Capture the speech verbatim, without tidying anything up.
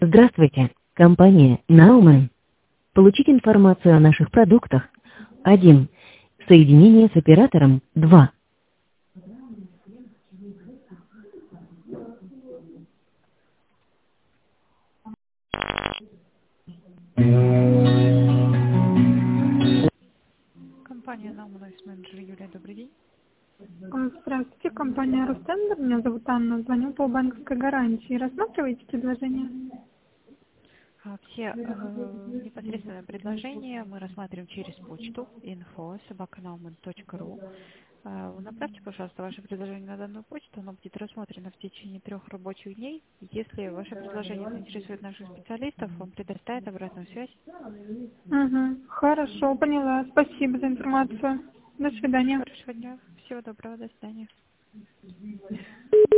Здравствуйте, компания Nauman. Получить информацию о наших продуктах. один. Соединение с оператором. два. Компания Науман, менеджер Юлия, добрый день. А, Здравствуйте, компания Ростендер. Меня зовут Анна. Звоню по банковской гарантии. Рассматриваете предложение? А, Все э, непосредственно предложения мы рассматриваем через почту info собака nauman точка ру. Э, Направьте, пожалуйста, ваше предложение на данную почту, оно будет рассмотрено в течение трех рабочих дней. Если ваше предложение заинтересует наших специалистов, вам предоставят обратную связь. Угу. Хорошо, поняла. Спасибо за информацию. До свидания. Хорошего дня, всего доброго, до свидания.